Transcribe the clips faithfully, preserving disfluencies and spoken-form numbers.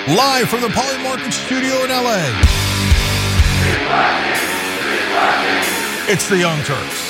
live from the Polymarket studio in L A. It's the Young Turks.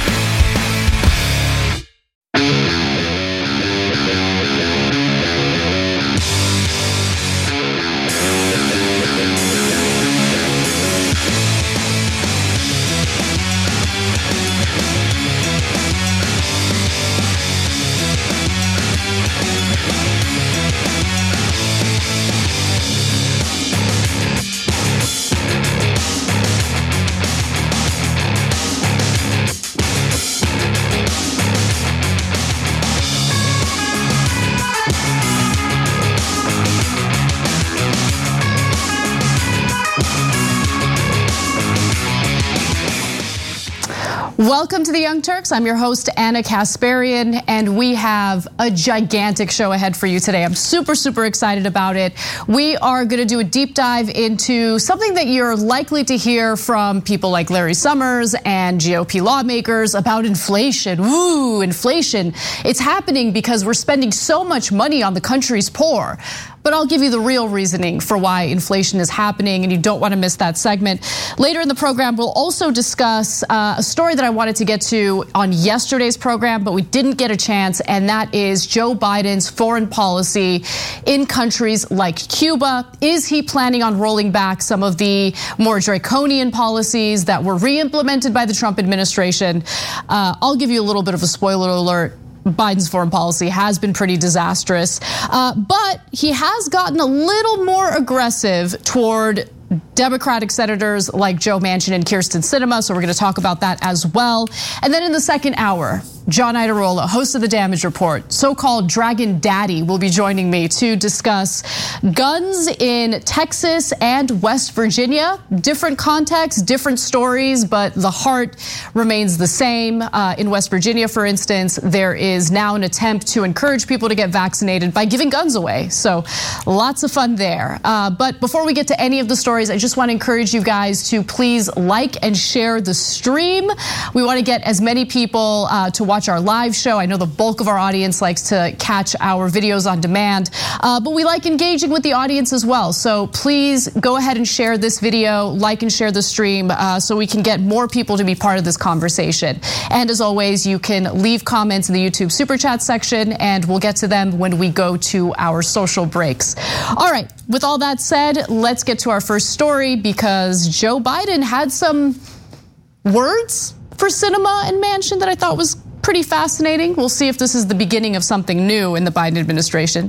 Welcome to the Young Turks. I'm your host, Anna Kasparian, and we have a gigantic show ahead for you today. I'm super, super excited about it. We are gonna do a deep dive into something that you're likely to hear from people like Larry Summers and G O P lawmakers about inflation. Woo, inflation. It's happening because we're spending so much money on the country's poor. But I'll give you the real reasoning for why inflation is happening, and you don't want to miss that segment. Later in the program, we'll also discuss a story that I wanted to get to on yesterday's program, but we didn't get a chance, and that is Joe Biden's foreign policy in countries like Cuba. Is he planning on rolling back some of the more draconian policies that were re-implemented by the Trump administration? Uh, I'll give you a little bit of a spoiler alert. Biden's foreign policy has been pretty disastrous, uh, but he has gotten a little more aggressive toward Democratic senators like Joe Manchin and Kyrsten Sinema, so we're going to talk about that as well. And then in the second hour, John Iadarola, host of The Damage Report, so-called Dragon Daddy, will be joining me to discuss guns in Texas and West Virginia. Different contexts, different stories, but the heart remains the same. Uh, in West Virginia, for instance, there is now an attempt to encourage people to get vaccinated by giving guns away. So lots of fun there. Uh, but before we get to any of the stories, I just want to encourage you guys to please like and share the stream. We want to get as many people uh, to watch our live show. I know the bulk of our audience likes to catch our videos on demand, uh, but we like engaging with the audience as well. So please go ahead and share this video, like and share the stream uh, so we can get more people to be part of this conversation. And as always, you can leave comments in the YouTube Super Chat section, and we'll get to them when we go to our social breaks. All right, with all that said, let's get to our first story, because Joe Biden had some words for Sinema and Manchin that I thought was pretty fascinating. We'll see if this is the beginning of something new in the Biden administration.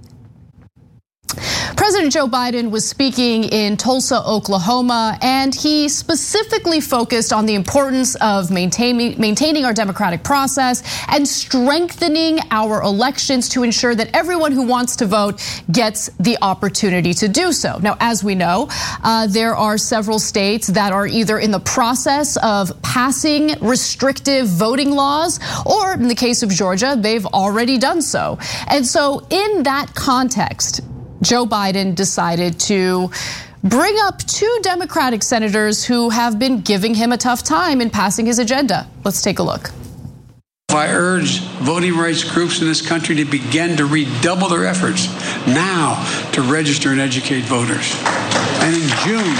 President Joe Biden was speaking in Tulsa, Oklahoma, and he specifically focused on the importance of maintaining, maintaining our democratic process and strengthening our elections to ensure that everyone who wants to vote gets the opportunity to do so. Now, as we know, uh, there are several states that are either in the process of passing restrictive voting laws, or in the case of Georgia, they've already done so. And so in that context, Joe Biden decided to bring up two Democratic senators who have been giving him a tough time in passing his agenda. Let's take a look. I urge voting rights groups in this country to begin to redouble their efforts now to register and educate voters. And in June,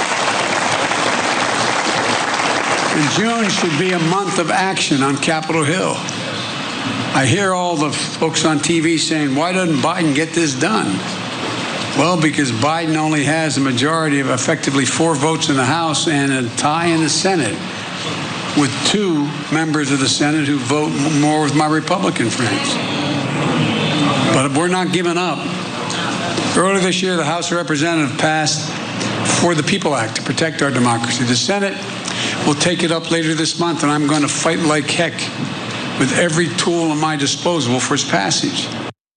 in June should be a month of action on Capitol Hill. I hear all the folks on T V saying, why doesn't Biden get this done? Well, because Biden only has a majority of effectively four votes in the House and a tie in the Senate, with two members of the Senate who vote more with my Republican friends. But we're not giving up. Earlier this year, the House of Representatives passed For the People Act to protect our democracy. The Senate will take it up later this month, and I'm going to fight like heck with every tool at my disposal for its passage.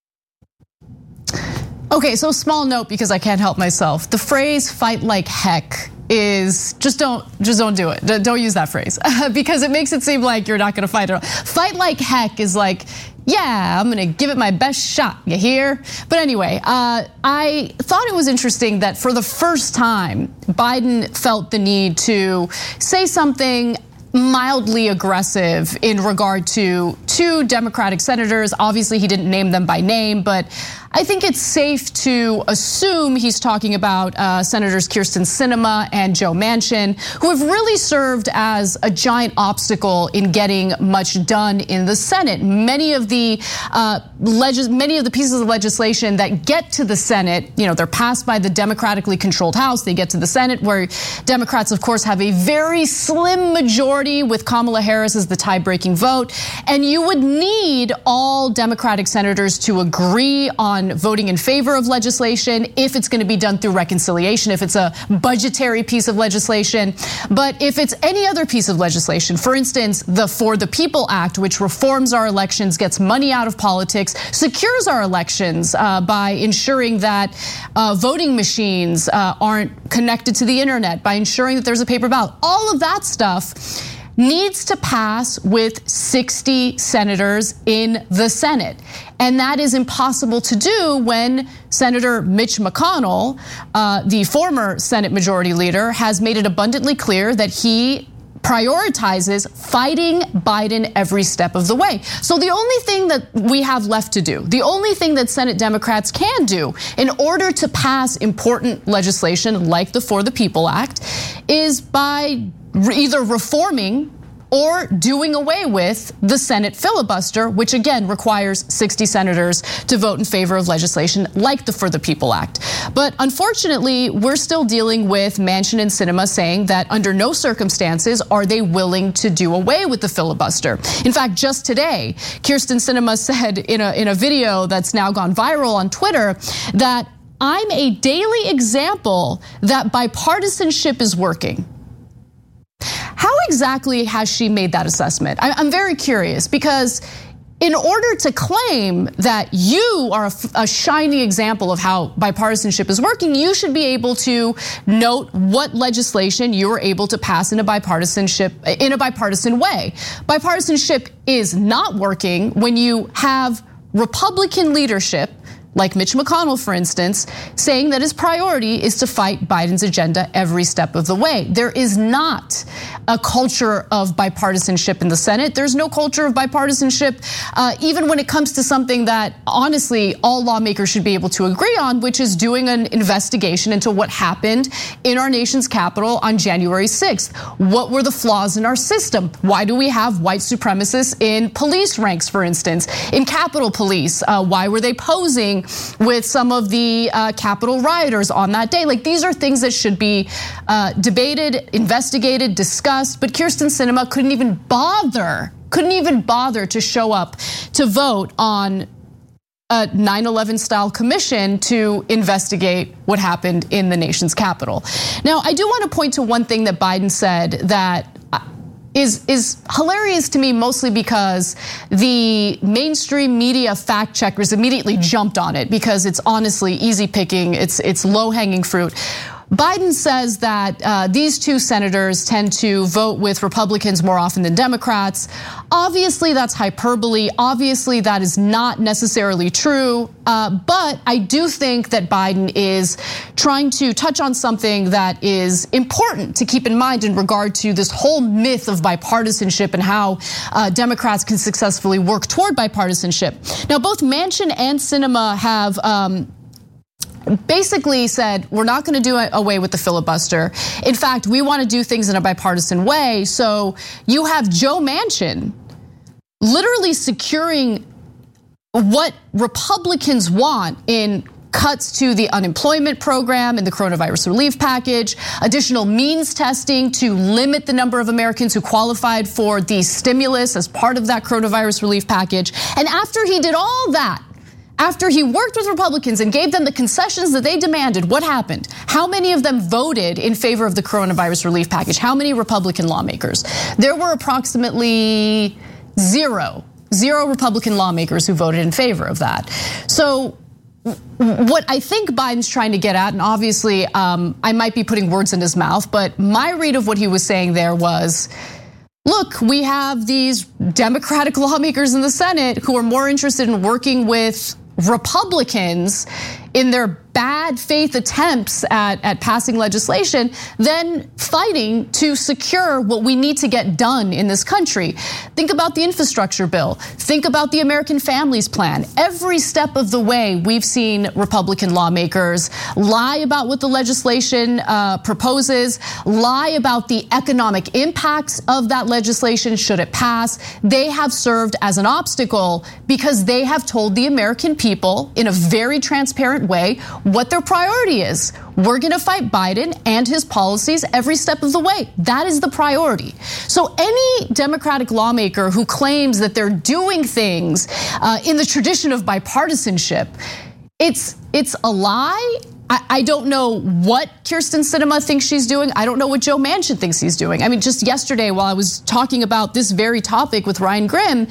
Okay, so small note because I can't help myself. The phrase "fight like heck" is just don't just don't do it. Don't use that phrase because it makes it seem like you're not going to fight at all. Fight like heck is like, yeah, I'm going to give it my best shot. You hear? But anyway, uh, I thought it was interesting that for the first time, Biden felt the need to say something mildly aggressive in regard to two Democratic senators. Obviously, he didn't name them by name, but I think it's safe to assume he's talking about uh, Senators Kyrsten Sinema and Joe Manchin, who have really served as a giant obstacle in getting much done in the Senate. Many of the uh, legis- many of the pieces of legislation that get to the Senate, you know, they're passed by the democratically controlled House. They get to the Senate, where Democrats, of course, have a very slim majority with Kamala Harris as the tie-breaking vote, and you would need all Democratic senators to agree on voting in favor of legislation if it's going to be done through reconciliation, if it's a budgetary piece of legislation. But if it's any other piece of legislation, for instance, the For the People Act, which reforms our elections, gets money out of politics, secures our elections uh, by ensuring that uh, voting machines uh, aren't connected to the internet, by ensuring that there's a paper ballot, all of that stuff needs to pass with sixty senators in the Senate. And that is impossible to do when Senator Mitch McConnell, uh, the former Senate Majority Leader, has made it abundantly clear that he prioritizes fighting Biden every step of the way. So the only thing that we have left to do, the only thing that Senate Democrats can do in order to pass important legislation like the For the People Act is by either reforming or doing away with the Senate filibuster, which again requires sixty senators to vote in favor of legislation like the For the People Act. But unfortunately, we're still dealing with Manchin and Sinema saying that under no circumstances are they willing to do away with the filibuster. In fact, just today, Kyrsten Sinema said in a, in a video that's now gone viral on Twitter that I'm a daily example that bipartisanship is working. How exactly has she made that assessment? I'm very curious, because in order to claim that you are a shining example of how bipartisanship is working, you should be able to note what legislation you were able to pass in a bipartisanship in a bipartisan way. Bipartisanship is not working when you have Republican leadership, like Mitch McConnell, for instance, saying that his priority is to fight Biden's agenda every step of the way. There is not a culture of bipartisanship in the Senate. There's no culture of bipartisanship, uh, even when it comes to something that, honestly, all lawmakers should be able to agree on, which is doing an investigation into what happened in our nation's capital on January sixth. What were the flaws in our system? Why do we have white supremacists in police ranks, for instance, in Capitol Police? Uh, why were they posing with some of the uh, Capitol rioters on that day? Like, these are things that should be uh, debated, investigated, discussed, but Kyrsten Sinema couldn't even bother, couldn't even bother to show up to vote on a nine eleven style commission to investigate what happened in the nation's capital. Now, I do want to point to one thing that Biden said that Is, is hilarious to me, mostly because the mainstream media fact checkers immediately jumped on it because it's honestly easy picking, it's, it's low-hanging fruit. Biden says that uh, these two senators tend to vote with Republicans more often than Democrats. Obviously, that's hyperbole. Obviously, that is not necessarily true. Uh, but I do think that Biden is trying to touch on something that is important to keep in mind in regard to this whole myth of bipartisanship and how uh, Democrats can successfully work toward bipartisanship. Now, both Manchin and Sinema have um, basically said, we're not going to do away with the filibuster. In fact, we want to do things in a bipartisan way. So you have Joe Manchin literally securing what Republicans want in cuts to the unemployment program and the coronavirus relief package, additional means testing to limit the number of Americans who qualified for the stimulus as part of that coronavirus relief package. And after he did all that, after he worked with Republicans and gave them the concessions that they demanded, what happened? How many of them voted in favor of the coronavirus relief package? How many Republican lawmakers? There were approximately zero, zero Republican lawmakers who voted in favor of that. So what I think Biden's trying to get at, and obviously um, I might be putting words in his mouth, but my read of what he was saying there was, look, we have these Democratic lawmakers in the Senate who are more interested in working with Republicans in their bad faith attempts at, at passing legislation than fighting to secure what we need to get done in this country. Think about the infrastructure bill. Think about the American Families Plan. Every step of the way, we've seen Republican lawmakers lie about what the legislation uh, proposes, lie about the economic impacts of that legislation should it pass. They have served as an obstacle because they have told the American people in a very transparent way what their priority is. We're gonna fight Biden and his policies every step of the way. That is the priority. So any Democratic lawmaker who claims that they're doing things uh, in the tradition of bipartisanship, it's it's a lie. I, I don't know what Kyrsten Sinema thinks she's doing. I don't know what Joe Manchin thinks he's doing. I mean, just yesterday while I was talking about this very topic with Ryan Grimm,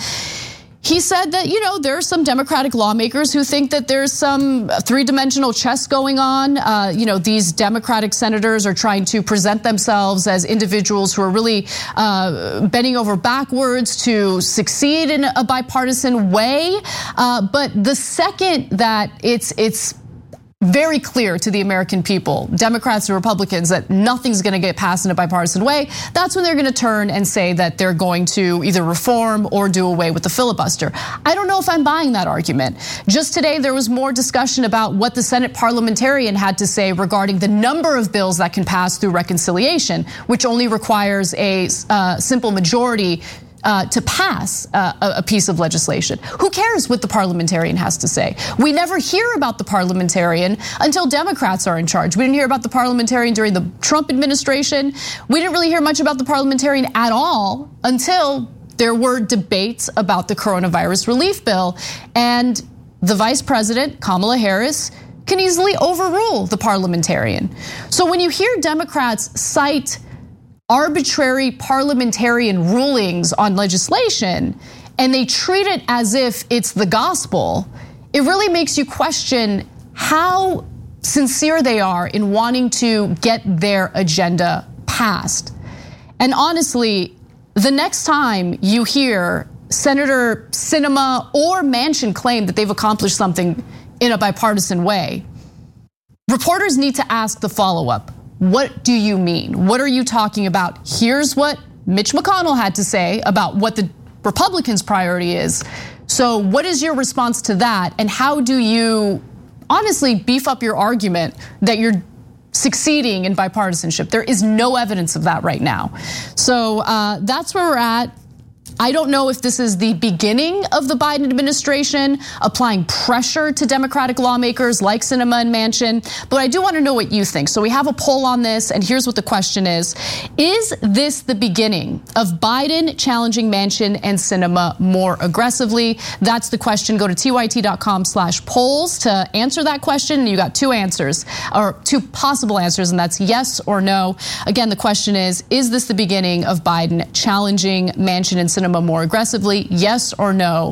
he said that, you know, there are some Democratic lawmakers who think that there's some three-dimensional chess going on. Uh, you know, these Democratic senators are trying to present themselves as individuals who are really uh, bending over backwards to succeed in a bipartisan way. Uh, but the second that it's it's very clear to the American people, Democrats and Republicans, that nothing's gonna get passed in a bipartisan way, that's when they're gonna turn and say that they're going to either reform or do away with the filibuster. I don't know if I'm buying that argument. Just today, there was more discussion about what the Senate parliamentarian had to say regarding the number of bills that can pass through reconciliation, which only requires a uh, simple majority Uh, to pass uh, a piece of legislation. Who cares what the parliamentarian has to say? We never hear about the parliamentarian until Democrats are in charge. We didn't hear about the parliamentarian during the Trump administration. We didn't really hear much about the parliamentarian at all until there were debates about the coronavirus relief bill. And the vice president, Kamala Harris, can easily overrule the parliamentarian. So when you hear Democrats cite arbitrary parliamentarian rulings on legislation and they treat it as if it's the gospel, it really makes you question how sincere they are in wanting to get their agenda passed. And honestly, the next time you hear Senator Sinema or Manchin claim that they've accomplished something in a bipartisan way, reporters need to ask the follow-up. What do you mean? What are you talking about? Here's what Mitch McConnell had to say about what the Republicans' priority is. So what is your response to that? And how do you honestly beef up your argument that you're succeeding in bipartisanship? There is no evidence of that right now. So uh, that's where we're at. I don't know if this is the beginning of the Biden administration applying pressure to Democratic lawmakers like Sinema and Manchin, but I do want to know what you think. So we have a poll on this, and here's what the question is. Is this the beginning of Biden challenging Manchin and Sinema more aggressively? That's the question. Go to T Y T dot com slash polls to answer that question. You got two answers, or two possible answers, and that's yes or no. Again, the question is, is this the beginning of Biden challenging Manchin and Sinema more aggressively, yes or no?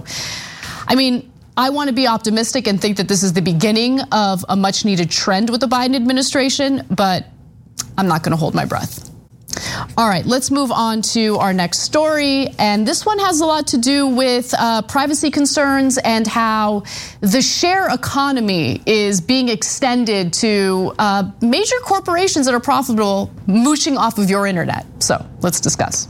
I mean, I want to be optimistic and think that this is the beginning of a much needed trend with the Biden administration, but I'm not going to hold my breath. All right, let's move on to our next story. And this one has a lot to do with uh, privacy concerns and how the share economy is being extended to uh, major corporations that are profitable mooching off of your internet. So let's discuss.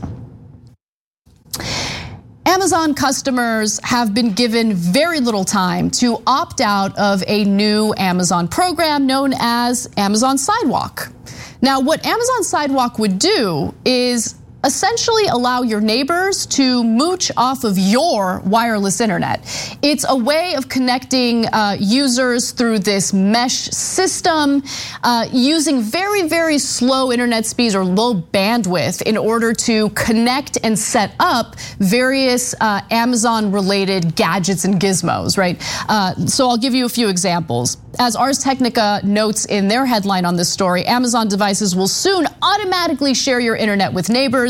Amazon customers have been given very little time to opt out of a new Amazon program known as Amazon Sidewalk. Now, what Amazon Sidewalk would do is essentially allow your neighbors to mooch off of your wireless internet. It's a way of connecting uh, users through this mesh system, uh, using very, very slow internet speeds or low bandwidth in order to connect and set up various uh, Amazon-related gadgets and gizmos, right? Uh, so I'll give you a few examples. As Ars Technica notes in their headline on this story, Amazon devices will soon automatically share your internet with neighbors,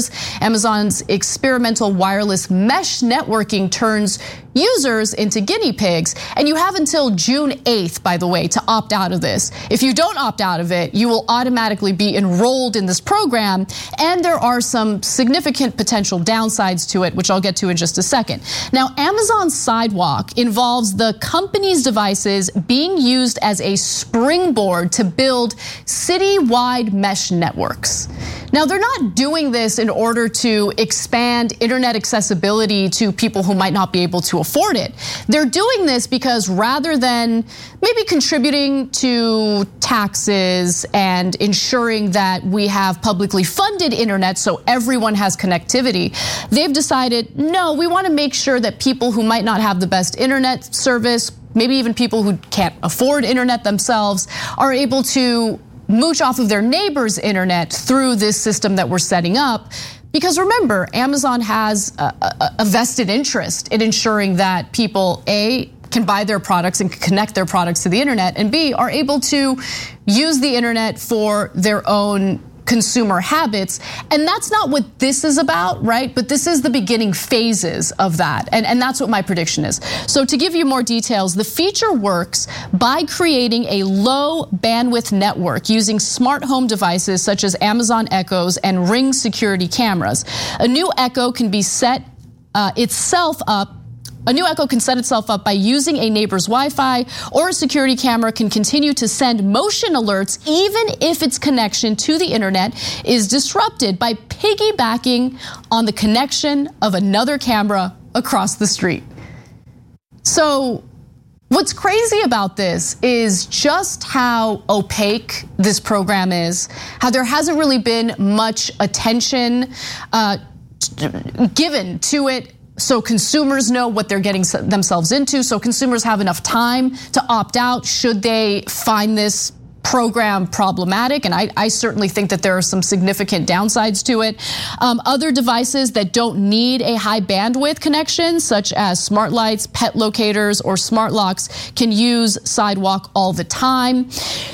years. Amazon's experimental wireless mesh networking turns users into guinea pigs. And you have until June eighth, by the way, to opt out of this. If you don't opt out of it, you will automatically be enrolled in this program. And there are some significant potential downsides to it, which I'll get to in just a second. Now, Amazon Sidewalk involves the company's devices being used as a springboard to build citywide mesh networks. Now, they're not doing this in order to expand internet accessibility to people who might not be able to afford it. They're doing this because rather than maybe contributing to taxes and ensuring that we have publicly funded internet so everyone has connectivity, they've decided, no, we want to make sure that people who might not have the best internet service, maybe even people who can't afford internet themselves, are able to mooch off of their neighbor's internet through this system that we're setting up. Because remember, Amazon has a, a, a vested interest in ensuring that people, A, can buy their products and connect their products to the internet, and B, are able to use the internet for their own consumer habits. And that's not what this is about, right? But this is the beginning phases of that. And, and that's what my prediction is. So to give you more details, the feature works by creating a low bandwidth network using smart home devices such as Amazon Echoes and Ring security cameras. A new Echo can be set uh, itself up A new Echo can set itself up by using a neighbor's Wi-Fi, or a security camera can continue to send motion alerts even if its connection to the internet is disrupted by piggybacking on the connection of another camera across the street. So what's crazy about this is just how opaque this program is, how there hasn't really been much attention uh, given to it, so consumers know what they're getting themselves into, so consumers have enough time to opt out should they find this program problematic. And I, I certainly think that there are some significant downsides to it. Um, other devices that don't need a high bandwidth connection, such as smart lights, pet locators, or smart locks, can use Sidewalk all the time.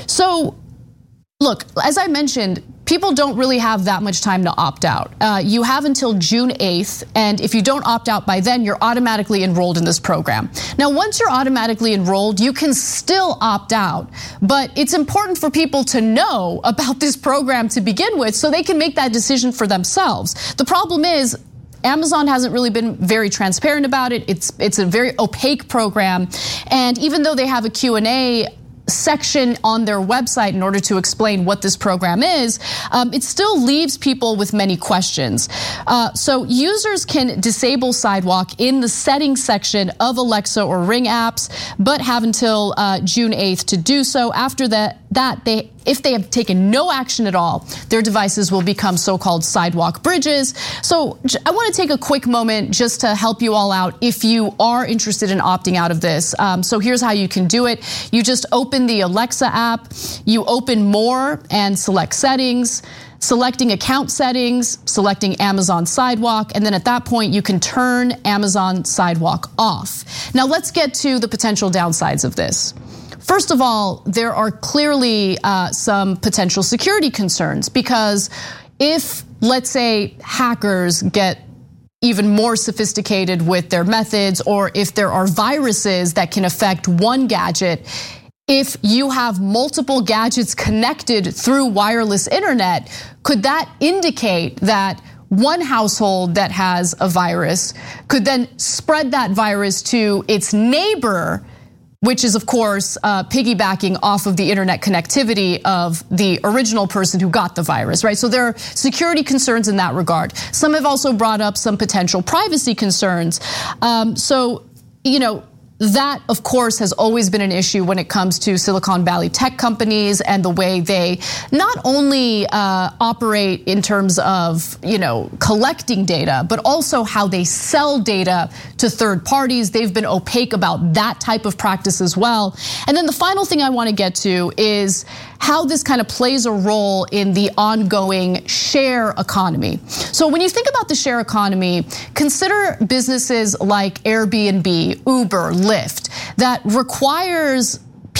So look, as I mentioned, people don't really have that much time to opt out. Uh, you have until June eighth, and if you don't opt out by then, you're automatically enrolled in this program. Now, once you're automatically enrolled, you can still opt out, but it's important for people to know about this program to begin with so they can make that decision for themselves. The problem is, Amazon hasn't really been very transparent about it. It's, it's a very opaque program, and even though they have a Q and A section on their website in order to explain what this program is, um, it still leaves people with many questions. Uh, so users can disable Sidewalk in the settings section of Alexa or Ring apps, but have until uh, June eighth to do so. After that, that they if they have taken no action at all, their devices will become so-called Sidewalk bridges. So I want to take a quick moment just to help you all out if you are interested in opting out of this. Um, so here's how you can do it. You just open the Alexa app, you open More and select Settings, selecting account settings, selecting Amazon Sidewalk, and then at that point you can turn Amazon Sidewalk off. Now let's get to the potential downsides of this. First of all, there are clearly uh, some potential security concerns, because if, let's say, hackers get even more sophisticated with their methods, or if there are viruses that can affect one gadget, if you have multiple gadgets connected through wireless internet, could that indicate that one household that has a virus could then spread that virus to its neighbor, which is, of course, uh, piggybacking off of the internet connectivity of the original person who got the virus, right? So there are security concerns in that regard. Some have also brought up some potential privacy concerns. Um, so, you know, that, of course, has always been an issue when it comes to Silicon Valley tech companies and the way they not only uh, operate in terms of, you know, collecting data, but also how they sell data to third parties. They've been opaque about that type of practice as well. And then the final thing I want to get to is how this kind of plays a role in the ongoing share economy. So when you think about the share economy, consider businesses like Airbnb, Uber, Lyft, that requires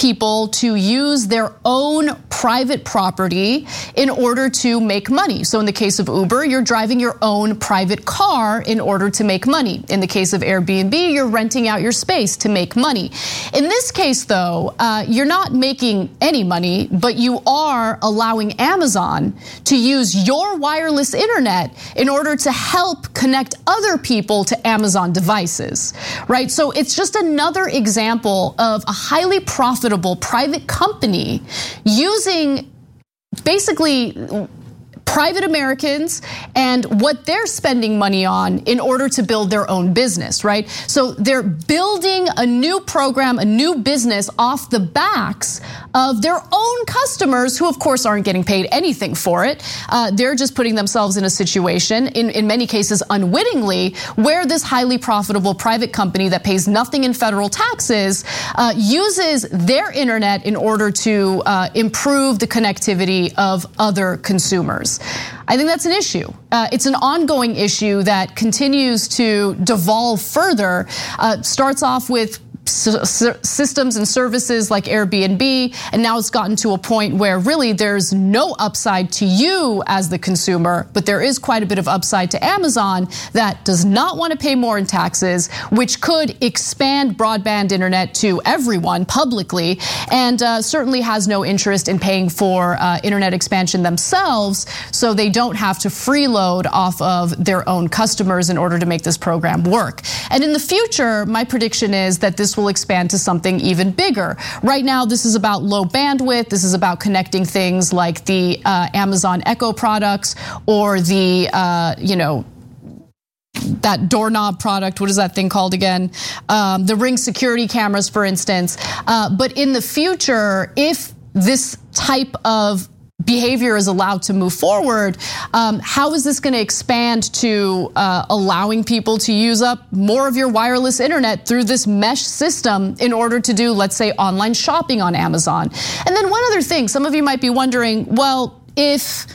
people to use their own private property in order to make money. So in the case of Uber, you're driving your own private car in order to make money. In the case of Airbnb, you're renting out your space to make money. In this case, though, uh, you're not making any money, but you are allowing Amazon to use your wireless internet in order to help connect other people to Amazon devices, right? So it's just another example of a highly profitable private company using basically private Americans and what they're spending money on in order to build their own business, right? So they're building a new program, a new business off the backs of their own customers who of course aren't getting paid anything for it. Uh, they're just putting themselves in a situation, in, in many cases unwittingly, where this highly profitable private company that pays nothing in federal taxes uh, uses their internet in order to uh, improve the connectivity of other consumers. I think that's an issue. Uh, it's an ongoing issue that continues to devolve further. Uh, starts off with systems and services like Airbnb, and now it's gotten to a point where really there's no upside to you as the consumer, but there is quite a bit of upside to Amazon that does not want to pay more in taxes, which could expand broadband internet to everyone publicly, and uh, certainly has no interest in paying for uh, internet expansion themselves, so they don't have to freeload off of their own customers in order to make this program work. And in the future, my prediction is that this will expand to something even bigger. Right now, this is about low bandwidth. This is about connecting things like the uh, Amazon Echo products or the, uh, you know, that doorknob product, what is that thing called again? Um, the Ring security cameras, for instance. Uh, but in the future, if this type of behavior is allowed to move forward, um, how is this going to expand to uh, allowing people to use up more of your wireless internet through this mesh system in order to do, let's say, online shopping on Amazon? And then one other thing, some of you might be wondering, well, if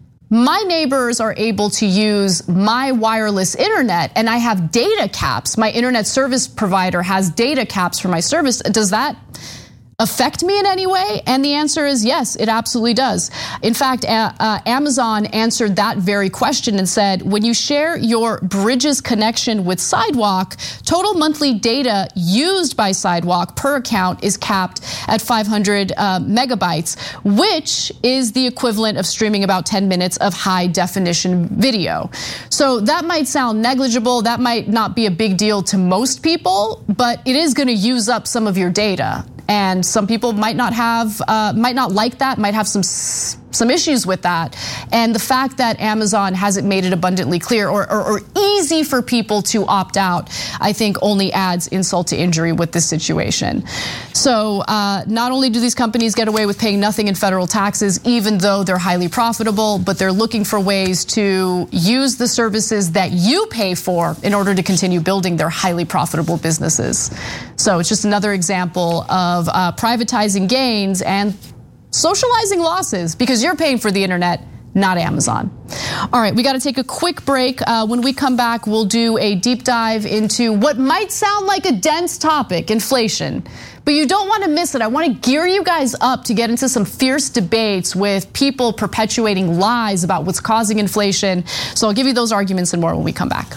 my neighbors are able to use my wireless internet and I have data caps, my internet service provider has data caps for my service, does that affect me in any way? And the answer is yes, it absolutely does. In fact, uh, Amazon answered that very question and said, when you share your Bridges connection with Sidewalk, total monthly data used by Sidewalk per account is capped at five hundred uh, megabytes, which is the equivalent of streaming about ten minutes of high definition video. So that might sound negligible, that might not be a big deal to most people, but it is going to use up some of your data. And some people might not have, uh, might not like that, might have some some issues with that. And the fact that Amazon hasn't made it abundantly clear or, or, or easy for people to opt out, I think only adds insult to injury with this situation. So uh, not only do these companies get away with paying nothing in federal taxes, even though they're highly profitable, but they're looking for ways to use the services that you pay for in order to continue building their highly profitable businesses. So it's just another example of uh, privatizing gains and socializing losses because you're paying for the internet, not Amazon. All right, we got to take a quick break. Uh, when we come back, we'll do a deep dive into what might sound like a dense topic, inflation. But you don't want to miss it. I want to gear you guys up to get into some fierce debates with people perpetuating lies about what's causing inflation. So I'll give you those arguments and more when we come back.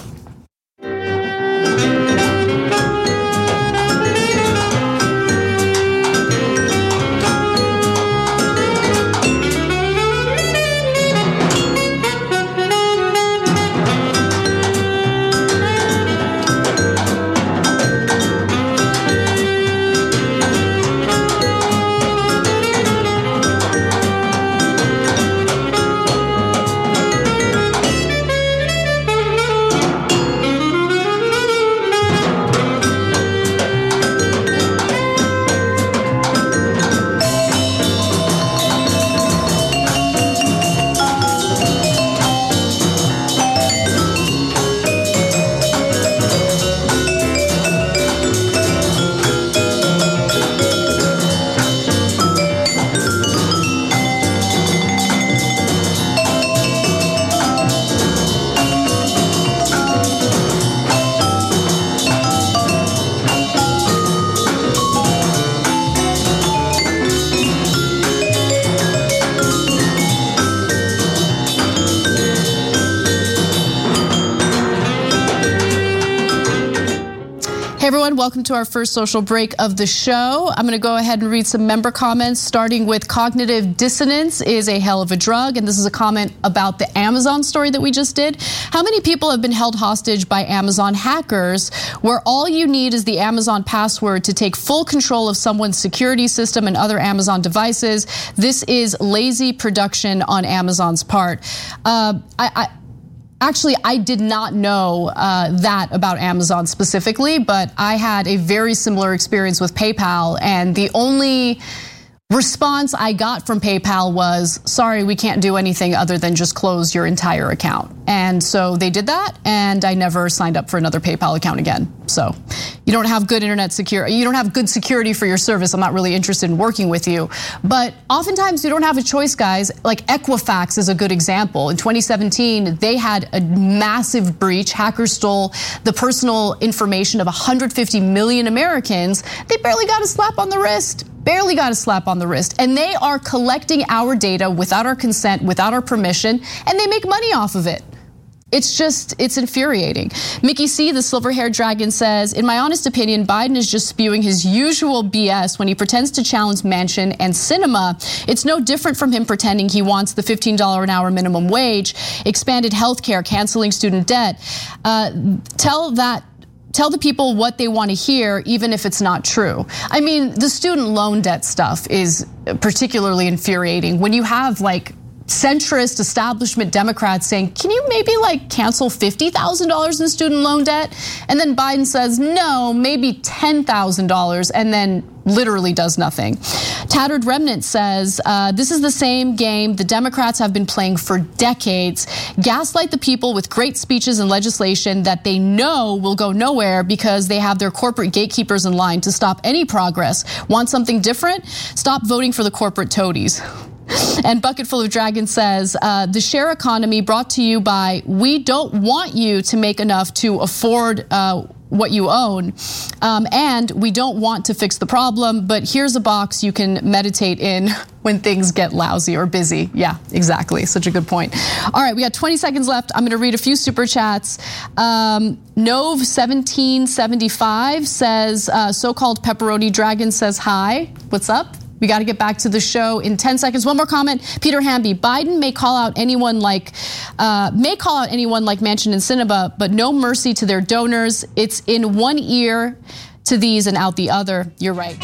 everyone. Welcome to our first social break of the show. I'm going to go ahead and read some member comments, starting with cognitive dissonance is a hell of a drug. And this is a comment about the Amazon story that we just did. How many people have been held hostage by Amazon hackers where all you need is the Amazon password to take full control of someone's security system and other Amazon devices? This is lazy production on Amazon's part. Uh, I, I Actually, I did not know uh, that about Amazon specifically, but I had a very similar experience with PayPal, and the only response I got from PayPal was, sorry, we can't do anything other than just close your entire account. And so they did that, and I never signed up for another PayPal account again. So you don't have good internet security, you don't have good security for your service. I'm not really interested in working with you. But oftentimes you don't have a choice, guys. Like Equifax is a good example. In twenty seventeen, they had a massive breach. Hackers stole the personal information of one hundred fifty million Americans. They barely got a slap on the wrist. Barely got a slap on the wrist. And they are collecting our data without our consent, without our permission, and they make money off of it. It's just, it's infuriating. Mickey C, the silver-haired dragon, says, in my honest opinion, Biden is just spewing his usual B S when he pretends to challenge Manchin and Sinema. It's no different from him pretending he wants the fifteen dollars an hour minimum wage, expanded health care, canceling student debt. Uh, tell that Tell the people what they want to hear, even if it's not true. I mean, the student loan debt stuff is particularly infuriating when you have like centrist establishment Democrats saying, can you maybe like cancel fifty thousand dollars in student loan debt? And then Biden says, no, maybe ten thousand dollars, and then literally does nothing. Tattered Remnant says, uh, this is the same game the Democrats have been playing for decades. Gaslight the people with great speeches and legislation that they know will go nowhere because they have their corporate gatekeepers in line to stop any progress. Want something different? Stop voting for the corporate toadies. And Bucket Full of Dragons says, uh, the share economy brought to you by, we don't want you to make enough to afford uh, what you own. Um, and we don't want to fix the problem, but here's a box you can meditate in when things get lousy or busy. Yeah, exactly. Such a good point. All right, we got twenty seconds left. I'm going to read a few super chats. Um, Nove seventeen seventy-five says, uh, so-called pepperoni dragon says hi. What's up? We got to get back to the show in ten seconds. One more comment. Peter Hamby, Biden may call out anyone like uh, may call out anyone like Manchin and Sinema, but no mercy to their donors. It's in one ear to these and out the other. You're right.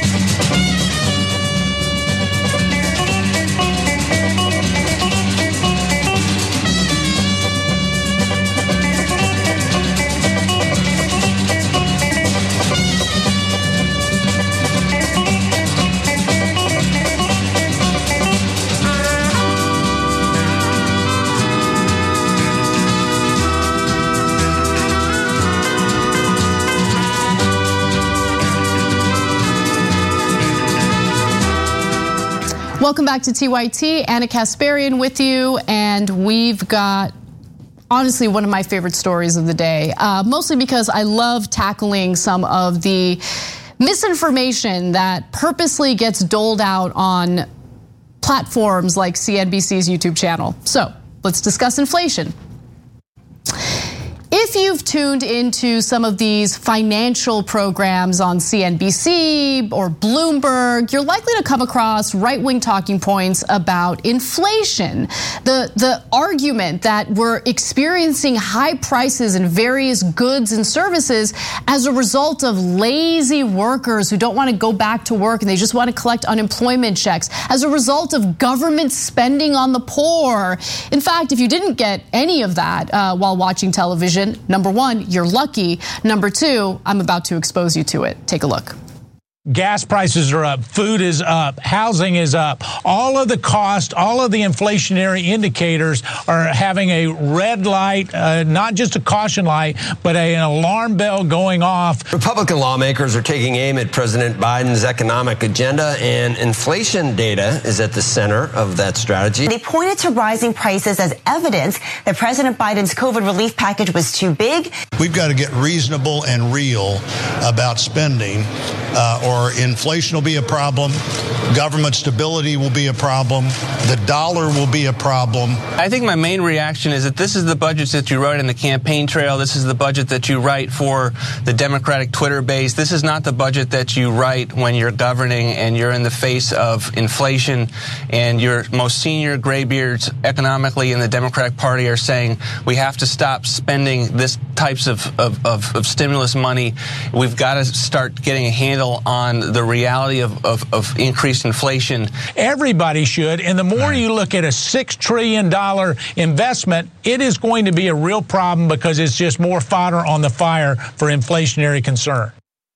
Welcome back to T Y T. Ana Kasparian with you, and we've got honestly one of my favorite stories of the day, uh, mostly because I love tackling some of the misinformation that purposely gets doled out on platforms like C N B C's YouTube channel. So let's discuss inflation. If you've tuned into some of these financial programs on C N B C or Bloomberg, you're likely to come across right-wing talking points about inflation. The, the argument that we're experiencing high prices in various goods and services as a result of lazy workers who don't want to go back to work and they just want to collect unemployment checks, as a result of government spending on the poor. In fact, if you didn't get any of that uh, while watching television, number one, you're lucky. Number two, I'm about to expose you to it. Take a look. Gas prices are up, food is up, housing is up. All of the cost, all of the inflationary indicators are having a red light, uh, not just a caution light, but a, an alarm bell going off. Republican lawmakers are taking aim at President Biden's economic agenda, and inflation data is at the center of that strategy. They pointed to rising prices as evidence that President Biden's COVID relief package was too big. We've got to get reasonable and real about spending, uh, or for inflation will be a problem, government stability will be a problem, the dollar will be a problem. I think my main reaction is that this is the budget that you wrote in the campaign trail. This is the budget that you write for the Democratic Twitter base. This is not the budget that you write when you're governing and you're in the face of inflation and your most senior graybeards economically in the Democratic Party are saying we have to stop spending this types of, of, of, of stimulus money. We've got to start getting a handle on the reality of, of, of increased inflation. Everybody should. And the more you look at a six trillion dollars investment, it is going to be a real problem because it's just more fodder on the fire for inflationary concern.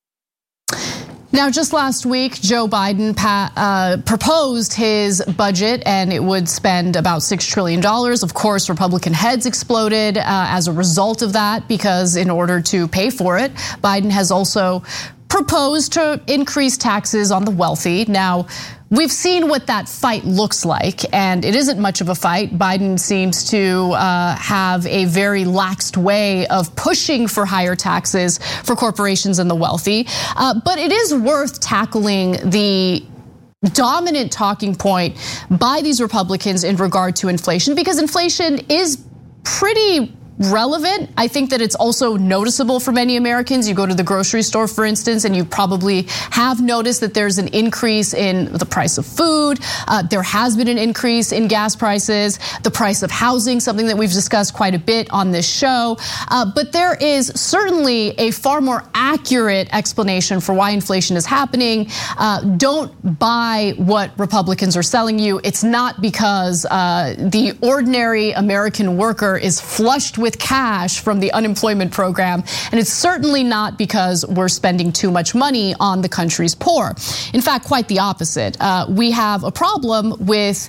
Now, just last week, Joe Biden uh, proposed his budget, and it would spend about six trillion dollars. Of course, Republican heads exploded uh, as a result of that, because in order to pay for it, Biden has also proposed to increase taxes on the wealthy. Now, we've seen what that fight looks like, and it isn't much of a fight. Biden seems to uh, have a very laxed way of pushing for higher taxes for corporations and the wealthy. Uh, but it is worth tackling the dominant talking point by these Republicans in regard to inflation, because inflation is pretty relevant. I think that it's also noticeable for many Americans. You go to the grocery store, for instance, and you probably have noticed that there's an increase in the price of food. Uh, there has been an increase in gas prices, the price of housing, something that we've discussed quite a bit on this show. Uh, but there is certainly a far more accurate explanation for why inflation is happening. Uh, don't buy what Republicans are selling you. It's not because uh, the ordinary American worker is flushed with cash from the unemployment program. And it's certainly not because we're spending too much money on the country's poor. In fact, quite the opposite. Uh, we have a problem with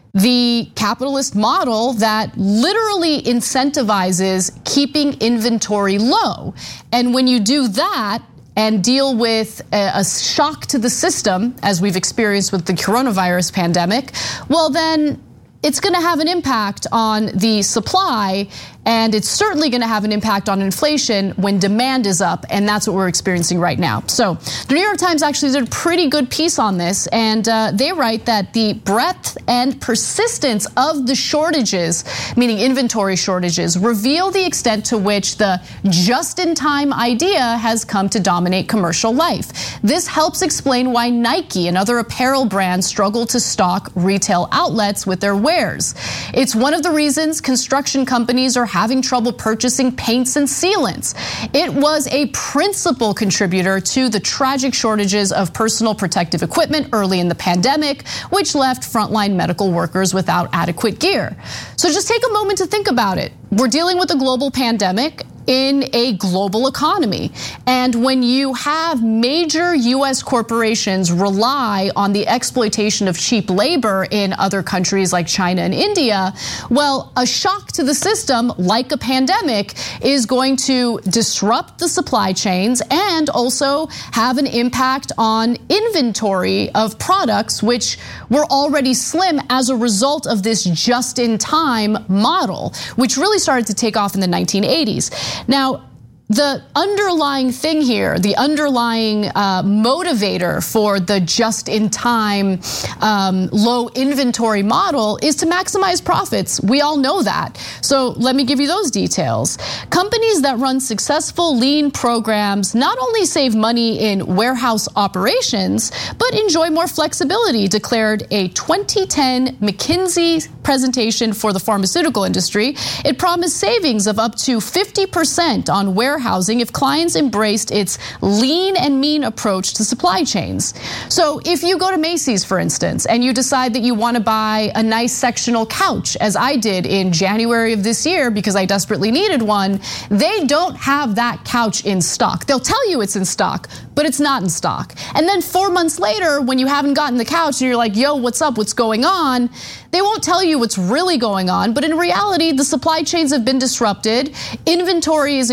the capitalist model that literally incentivizes keeping inventory low. And when you do that and deal with a shock to the system, as we've experienced with the coronavirus pandemic, well, then it's going to have an impact on the supply, and it's certainly going to have an impact on inflation when demand is up, and that's what we're experiencing right now. So the New York Times actually did a pretty good piece on this, and uh, they write that the breadth and persistence of the shortages, meaning inventory shortages, reveal the extent to which the just-in-time idea has come to dominate commercial life. This helps explain why Nike and other apparel brands struggle to stock retail outlets with their wares. It's one of the reasons construction companies are having trouble purchasing paints and sealants. It was a principal contributor to the tragic shortages of personal protective equipment early in the pandemic, which left frontline medical workers without adequate gear. So just take a moment to think about it. We're dealing with a global pandemic in a global economy. And when you have major U S corporations rely on the exploitation of cheap labor in other countries like China and India, well, a shock to the system like a pandemic is going to disrupt the supply chains and also have an impact on inventory of products, which were already slim as a result of this just-in-time model, which really started to take off in the nineteen eighties. Now, the underlying thing here, the underlying uh, motivator for the just-in-time um, low inventory model is to maximize profits. We all know that. So let me give you those details. Companies that run successful lean programs not only save money in warehouse operations, but enjoy more flexibility, declared a twenty ten McKinsey presentation for the pharmaceutical industry. It promised savings of up to fifty percent on warehouse housing if clients embraced its lean and mean approach to supply chains. So if you go to Macy's, for instance, and you decide that you want to buy a nice sectional couch, as I did in January of this year because I desperately needed one, they don't have that couch in stock. They'll tell you it's in stock, but it's not in stock. And then four months later, when you haven't gotten the couch and you're like, yo, what's up? What's going on? They won't tell you what's really going on. But in reality, the supply chains have been disrupted. Inventory is incredibly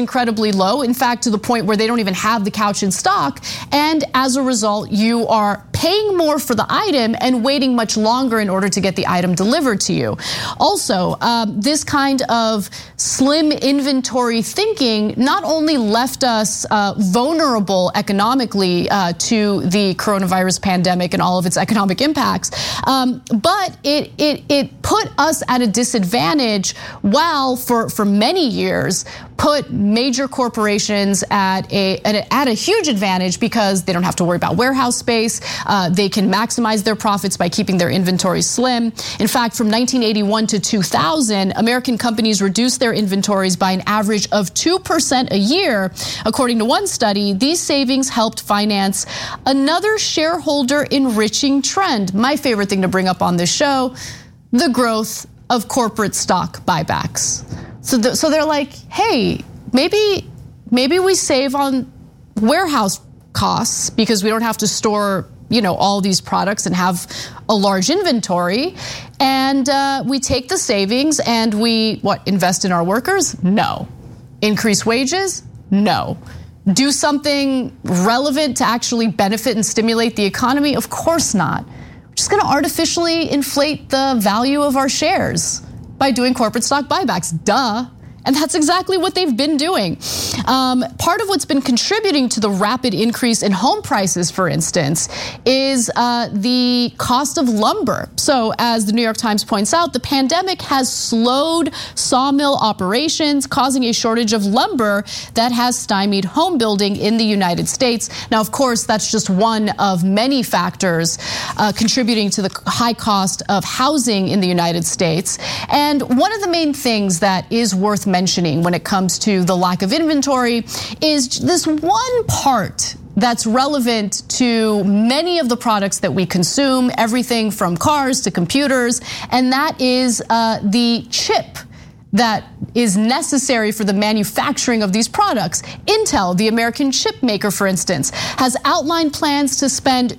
artificially low, in fact, to the point where they don't even have the couch in stock. And as a result, you are paying more for the item and waiting much longer in order to get the item delivered to you. Also, um, this kind of slim inventory thinking not only left us uh, vulnerable economically uh, to the coronavirus pandemic and all of its economic impacts, um, but it, it, it put us at a disadvantage while for, for many years put major corporations at a, at a huge advantage because they don't have to worry about warehouse space. Uh, they can maximize their profits by keeping their inventory slim. In fact, from nineteen eighty-one to two thousand, American companies reduced their inventories by an average of two percent a year. According to one study, these savings helped finance another shareholder enriching trend. My favorite thing to bring up on this show, the growth of corporate stock buybacks. So, the, so they're like, hey, maybe, maybe we save on warehouse costs because we don't have to store, you know, all these products and have a large inventory. And uh, we take the savings and we, what, invest in our workers? No. Increase wages? No. Do something relevant to actually benefit and stimulate the economy? Of course not. We're just gonna artificially inflate the value of our shares by doing corporate stock buybacks, duh. And that's exactly what they've been doing. Um, part of what's been contributing to the rapid increase in home prices, for instance, is uh, the cost of lumber. So as the New York Times points out, the pandemic has slowed sawmill operations, causing a shortage of lumber that has stymied home building in the United States. Now, of course, that's just one of many factors uh, contributing to the high cost of housing in the United States. And one of the main things that is worth mentioning when it comes to the lack of inventory is this one part that's relevant to many of the products that we consume, everything from cars to computers, and that is uh, the chip that is necessary for the manufacturing of these products. Intel, the American chip maker, for instance, has outlined plans to spend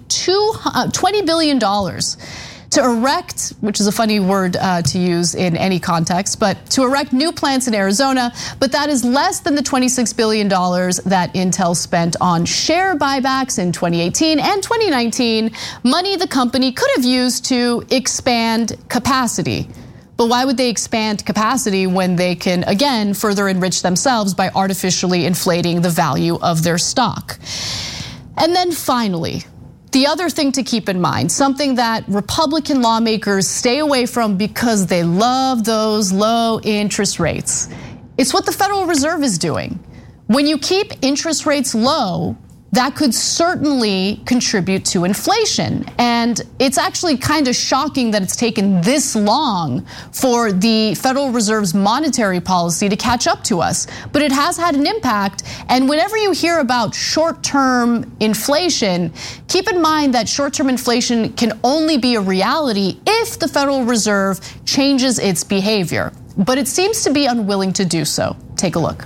twenty billion dollars to erect, which is a funny word uh, to use in any context, but to erect new plants in Arizona, but that is less than the twenty-six billion dollars that Intel spent on share buybacks in twenty eighteen and twenty nineteen, money the company could have used to expand capacity. But why would they expand capacity when they can, again, further enrich themselves by artificially inflating the value of their stock? And then finally, the other thing to keep in mind, something that Republican lawmakers stay away from because they love those low interest rates. It's what the Federal Reserve is doing. When you keep interest rates low, that could certainly contribute to inflation. And it's actually kind of shocking that it's taken this long for the Federal Reserve's monetary policy to catch up to us. But it has had an impact. And whenever you hear about short-term inflation, keep in mind that short-term inflation can only be a reality if the Federal Reserve changes its behavior. But it seems to be unwilling to do so. Take a look.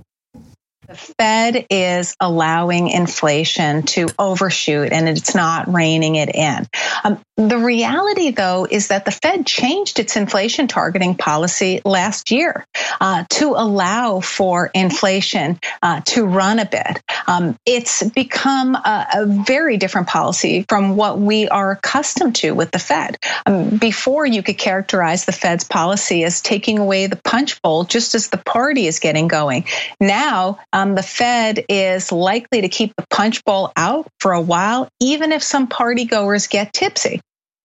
The Fed is allowing inflation to overshoot and it's not reining it in. Um, the reality, though, is that the Fed changed its inflation targeting policy last year uh, to allow for inflation uh, to run a bit. Um, it's become a, a very different policy from what we are accustomed to with the Fed. Um, before, you could characterize the Fed's policy as taking away the punch bowl just as the party is getting going. Now, um, the Fed is likely to keep the punch bowl out for a while, even if some party goers get tipsy.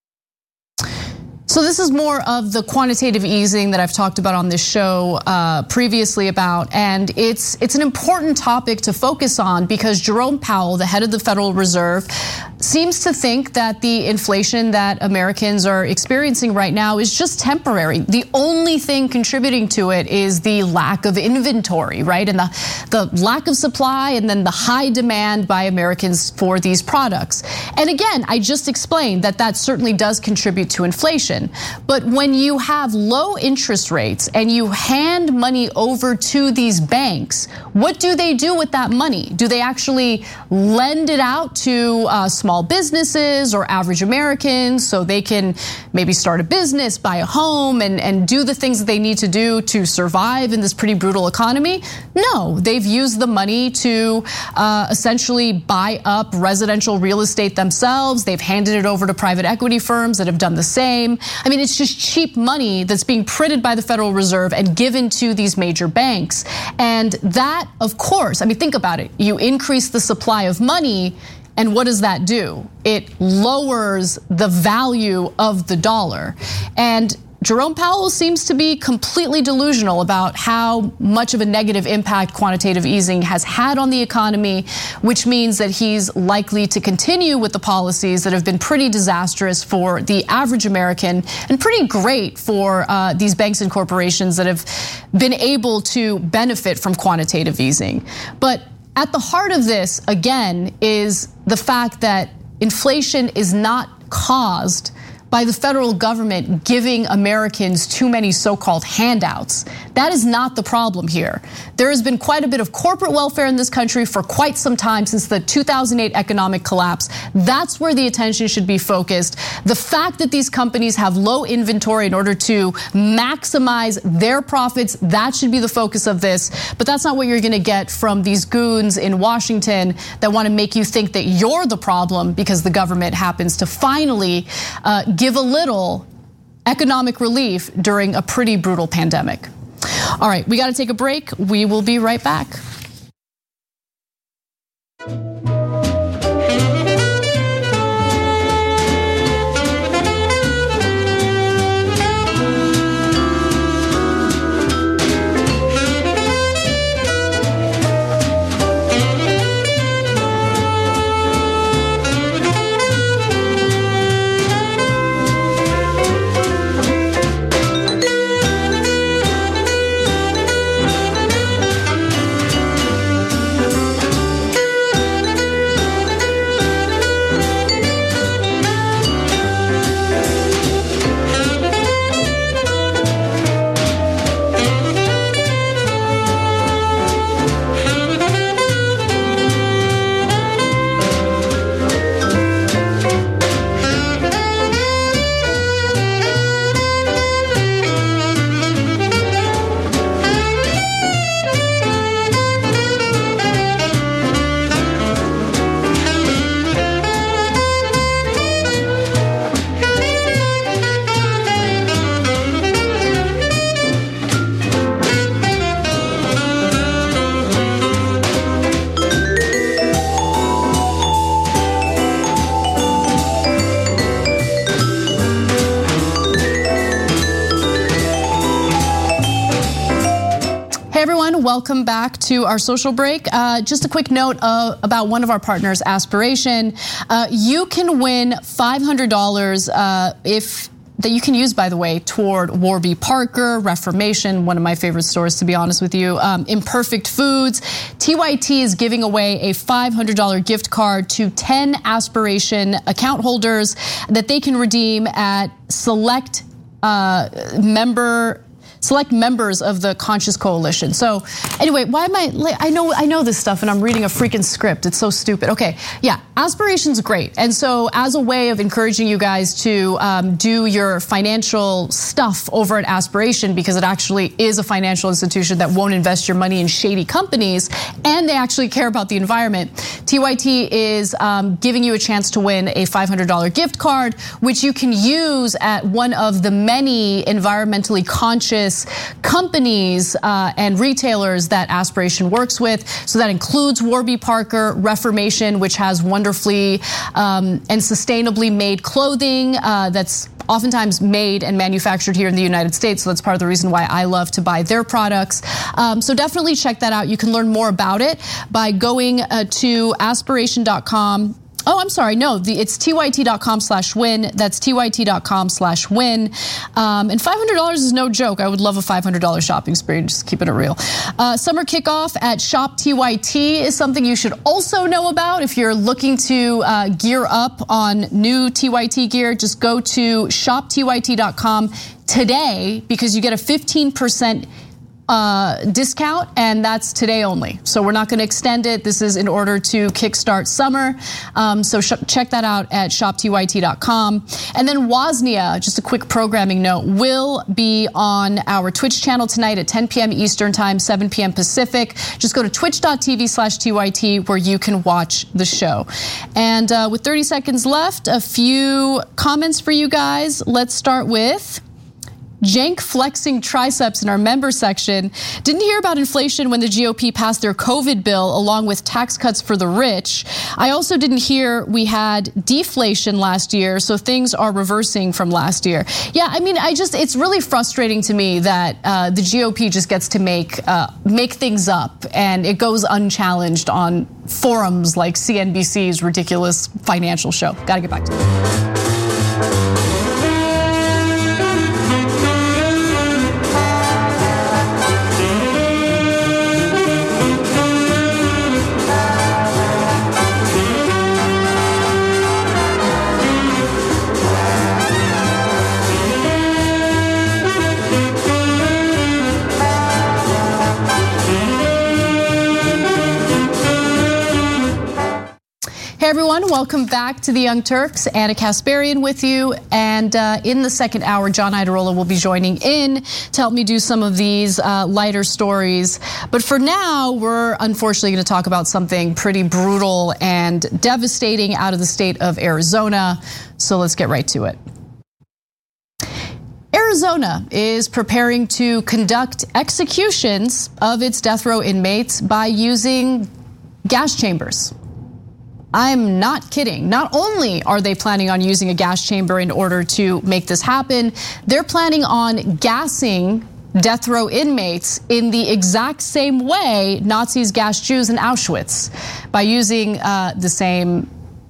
So this is more of the quantitative easing that I've talked about on this show uh, previously about, and it's it's an important topic to focus on because Jerome Powell, the head of the Federal Reserve, seems to think that the inflation that Americans are experiencing right now is just temporary. The only thing contributing to it is the lack of inventory, right? And the, the lack of supply and then the high demand by Americans for these products. And again, I just explained that that certainly does contribute to inflation. inflation. But when you have low interest rates and you hand money over to these banks, what do they do with that money? Do they actually lend it out to uh, small businesses or average Americans so they can maybe start a business, buy a home, and, and do the things that they need to do to survive in this pretty brutal economy? No, they've used the money to uh, essentially buy up residential real estate themselves. They've handed it over to private equity firms that have done the same. I mean, it's just cheap money that's being printed by the Federal Reserve and given to these major banks. And that, of course, I mean, think about it. You increase the supply of money, and what does that do? It lowers the value of the dollar. And Jerome Powell seems to be completely delusional about how much of a negative impact quantitative easing has had on the economy, which means that he's likely to continue with the policies that have been pretty disastrous for the average American and pretty great for uh, these banks and corporations that have been able to benefit from quantitative easing. But at the heart of this, again, is the fact that inflation is not caused by the federal government giving Americans too many so-called handouts. That is not the problem here. There has been quite a bit of corporate welfare in this country for quite some time since the two thousand eight economic collapse. That's where the attention should be focused. The fact that these companies have low inventory in order to maximize their profits, that should be the focus of this. But that's not what you're gonna get from these goons in Washington that wanna make you think that you're the problem because the government happens to finally uh, give a little economic relief during a pretty brutal pandemic. All right, we got to take a break. We will be right back. Welcome back to our social break. Uh, just a quick note uh, about one of our partners, Aspiration. Uh, you can win five hundred dollars uh, if that you can use, by the way, toward Warby Parker, Reformation, one of my favorite stores, to be honest with you, um, Imperfect Foods. T Y T is giving away a five hundred dollars gift card to ten Aspiration account holders that they can redeem at select uh, member select members of the Conscious Coalition. So anyway, why am I, I know I know this stuff and I'm reading a freaking script. It's so stupid. Okay, yeah, Aspiration's great. And so as a way of encouraging you guys to um, do your financial stuff over at Aspiration, because it actually is a financial institution that won't invest your money in shady companies, and they actually care about the environment, T Y T is um, giving you a chance to win a five hundred dollars gift card, which you can use at one of the many environmentally conscious companies uh, and retailers that Aspiration works with. So that includes Warby Parker, Reformation, which has wonderfully um, and sustainably made clothing uh, that's oftentimes made and manufactured here in the United States. So that's part of the reason why I love to buy their products. Um, so definitely check that out. You can learn more about it by going uh, to aspiration dot com Oh, I'm sorry. No, the, it's tyt.com slash win. That's tyt.com slash win. Um, and five hundred dollars is no joke. I would love a five hundred dollars shopping spree, just keeping it real. Uh, summer kickoff at Shop T Y T is something you should also know about. If you're looking to uh, gear up on new T Y T gear, just go to shop T Y T dot com today because you get a fifteen percent Uh, discount, and that's today only. So we're not going to extend it. This is in order to kickstart summer. Um, so sh- check that out at shop T Y T dot com. And then Woznia, just a quick programming note, will be on our Twitch channel tonight at ten p.m. Eastern time, seven p.m. Pacific. Just go to twitch.tv slash TYT where you can watch the show. And uh, with thirty seconds left, a few comments for you guys. Let's start with Jank flexing triceps in our member section. Didn't hear about inflation when the G O P passed their COVID bill along with tax cuts for the rich. I also didn't hear we had deflation last year, so things are reversing from last year. Yeah, I mean, I just, it's really frustrating to me that uh, the G O P just gets to make uh, make things up and it goes unchallenged on forums like C N B C's ridiculous financial show. Gotta get back to it. Hey everyone, welcome back to the Young Turks. Anna Kasparian with you. And uh, in the second hour, John Iadarola will be joining in to help me do some of these uh, lighter stories. But for now, we're unfortunately going to talk about something pretty brutal and devastating out of the state of Arizona. So let's get right to it. Arizona is preparing to conduct executions of its death row inmates by using gas chambers. I'm not kidding. Not only are they planning on using a gas chamber in order to make this happen, they're planning on gassing death row inmates in the exact same way Nazis gassed Jews in Auschwitz, by using uh, the same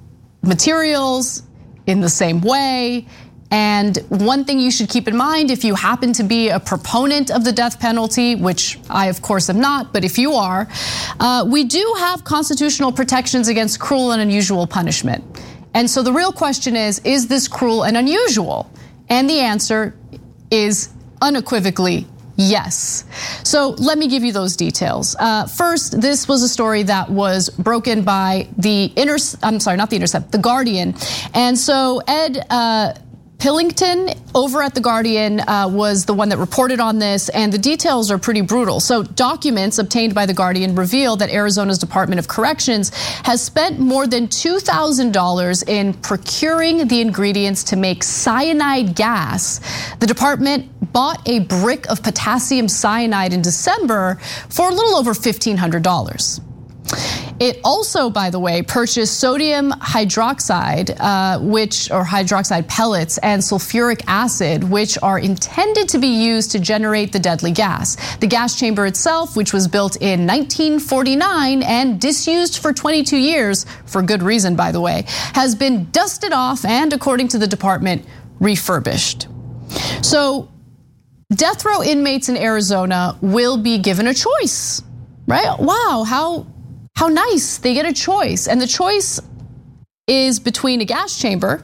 materials in the same way. And one thing you should keep in mind, if you happen to be a proponent of the death penalty, which I of course am not, but if you are, uh, we do have constitutional protections against cruel and unusual punishment. And so the real question is, is this cruel and unusual? And the answer is unequivocally yes. So let me give you those details. Uh, first, this was a story that was broken by the Inter, I'm sorry, not the Intercept, the Guardian. And so Ed, uh, Pillington over at The Guardian uh, was the one that reported on this, and the details are pretty brutal. So documents obtained by The Guardian reveal that Arizona's Department of Corrections has spent more than two thousand dollars in procuring the ingredients to make cyanide gas. The department bought a brick of potassium cyanide in December for a little over fifteen hundred dollars. It also, by the way, purchased sodium hydroxide, uh, which or hydroxide pellets, and sulfuric acid, which are intended to be used to generate the deadly gas. The gas chamber itself, which was built in nineteen forty-nine and disused for twenty-two years, for good reason, by the way, has been dusted off and, according to the department, refurbished. So, death row inmates in Arizona will be given a choice, right? Wow, how How nice, they get a choice. And the choice is between a gas chamber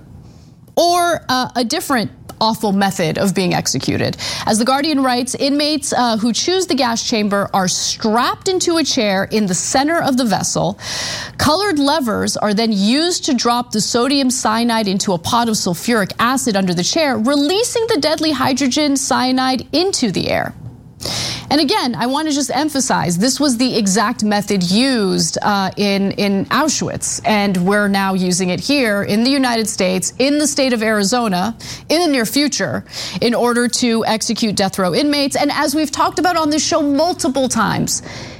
or uh, a different awful method of being executed. As The Guardian writes, inmates uh, who choose the gas chamber are strapped into a chair in the center of the vessel. Colored levers are then used to drop the sodium cyanide into a pot of sulfuric acid under the chair, releasing the deadly hydrogen cyanide into the air. And again, I want to just emphasize, this was the exact method used uh, in, in Auschwitz, and we're now using it here in the United States, in the state of Arizona, in the near future, in order to execute death row inmates. And as we've talked about on this show multiple times,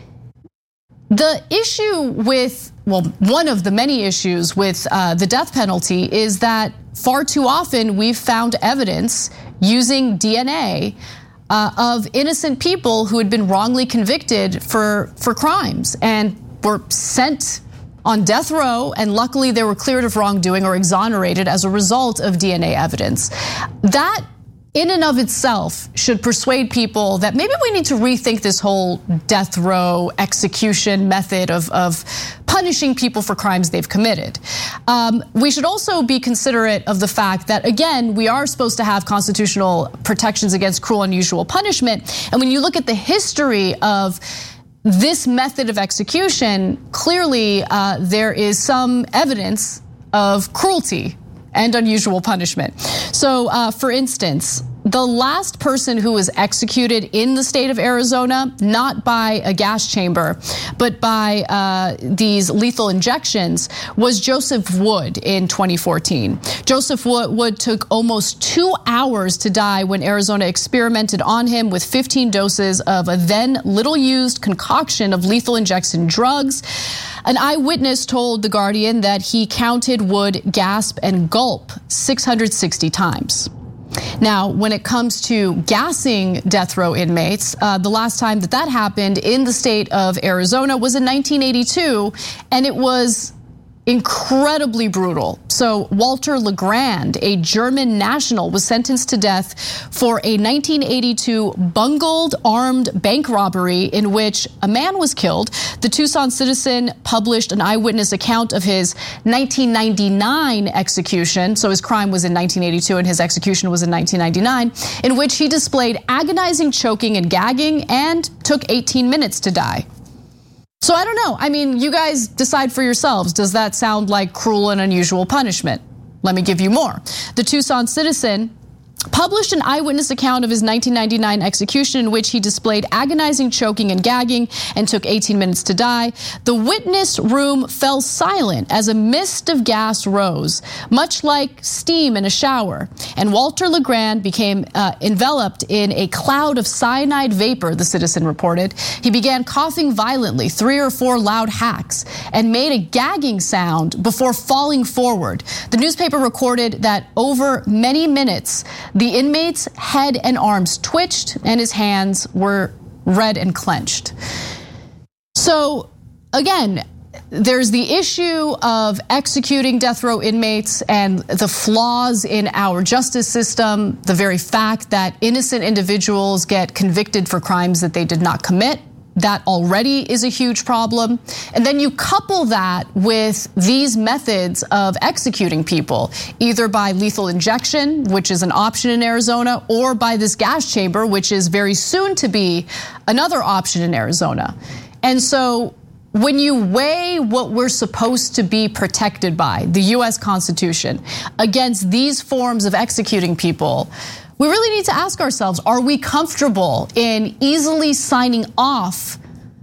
the issue with, well, one of the many issues with uh, the death penalty is that far too often we've found evidence using D N A Uh, of innocent people who had been wrongly convicted for, for crimes and were sent on death row, and luckily they were cleared of wrongdoing or exonerated as a result of D N A evidence. That in and of itself should persuade people that maybe we need to rethink this whole death row execution method of, of punishing people for crimes they've committed. Um, we should also be considerate of the fact that, again, we are supposed to have constitutional protections against cruel, unusual punishment. And when you look at the history of this method of execution, clearly uh, there is some evidence of cruelty and unusual punishment. So uh, for instance, the last person who was executed in the state of Arizona, not by a gas chamber, but by uh, these lethal injections, was Joseph Wood in twenty fourteen. Joseph Wood took almost two hours to die when Arizona experimented on him with fifteen doses of a then little used concoction of lethal injection drugs. An eyewitness told The Guardian that he counted Wood gasp and gulp six hundred sixty times. Now, when it comes to gassing death row inmates, uh, the last time that that happened in the state of Arizona was in nineteen eighty-two, and it was incredibly brutal. So Walter Legrand, a German national, was sentenced to death for a nineteen eighty-two bungled armed bank robbery in which a man was killed. The Tucson Citizen published an eyewitness account of his nineteen ninety-nine execution. So his crime was in nineteen eighty-two and his execution was in nineteen ninety-nine, in which he displayed agonizing choking and gagging and took eighteen minutes to die. So I don't know. I mean, you guys decide for yourselves. Does that sound like cruel and unusual punishment? Let me give you more. The Tucson Citizen published an eyewitness account of his nineteen ninety-nine execution in which he displayed agonizing choking and gagging and took eighteen minutes to die. The witness room fell silent as a mist of gas rose, much like steam in a shower. And Walter Legrand became uh, enveloped in a cloud of cyanide vapor, the Citizen reported. He began coughing violently, three or four loud hacks, and made a gagging sound before falling forward. The newspaper recorded that over many minutes, the inmate's head and arms twitched and his hands were red and clenched. So again, there's the issue of executing death row inmates and the flaws in our justice system, the very fact that innocent individuals get convicted for crimes that they did not commit. That already is a huge problem. And then you couple that with these methods of executing people, either by lethal injection, which is an option in Arizona, or by this gas chamber, which is very soon to be another option in Arizona. And so when you weigh what we're supposed to be protected by, the U S Constitution, against these forms of executing people, we really need to ask ourselves, are we comfortable in easily signing off